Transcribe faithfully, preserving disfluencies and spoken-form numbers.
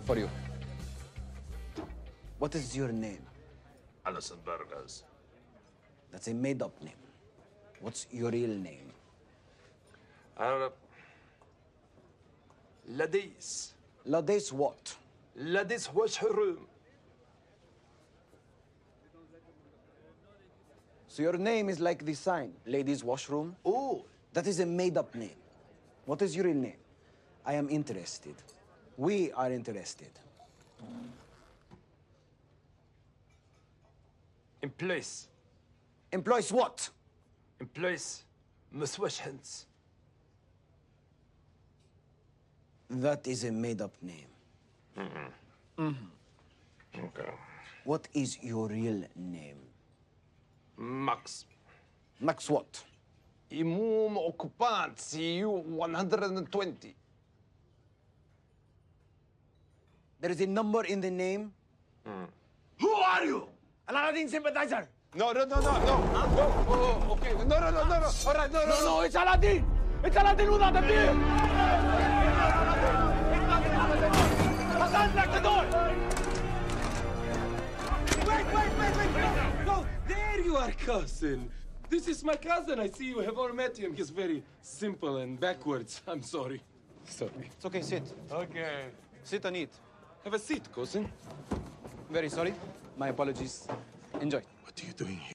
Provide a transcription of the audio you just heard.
for you. What is your name? Alison Burgers. That's a made-up name. What's your real name? Uh, Ladies. Ladies what? Ladies washroom. So your name is like the sign, ladies' washroom? Oh, That is a made-up name. What is your real name? I am interested. We are interested. in place. Employs what? In place. مسوش hands. That is a made-up name. Okay. What is your real name? Max. Max what? Imum occupant C U one hundred twenty. There is a number in the name? Who are you? Aladdin sympathizer! No, no, no, no, no. No, oh, oh, okay. No, no, no, no, no. All right, no, no, no. No, it's Aladdin! It's Aladdin without a beard! Hassan, lock the door! Wait, wait, wait, wait, wait! No, there you are, cousin. This is my cousin. I see you have all met him. He's very simple and backwards. I'm sorry. Sorry. It's okay, sit. Okay. Sit and eat. Have a seat, cousin. Very sorry. My apologies. Enjoy. What are you doing here?